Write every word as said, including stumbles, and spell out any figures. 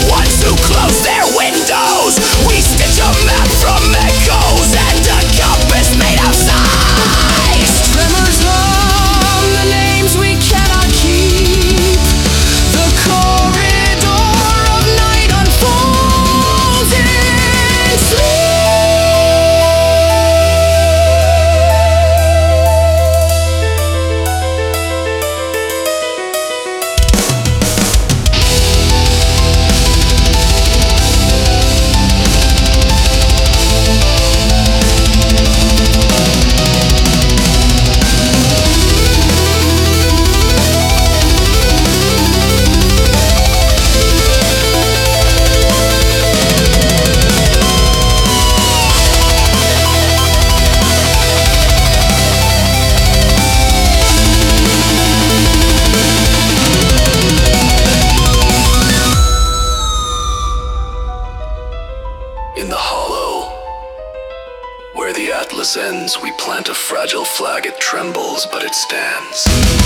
ones who close their windows. We stitch a map from echoes and a compass made of size. Tremors hum the names we cannot keep. The corridor of night unfolds in sleep. In the hollow, where the atlas ends, we plant a fragile flag. It trembles, but it stands.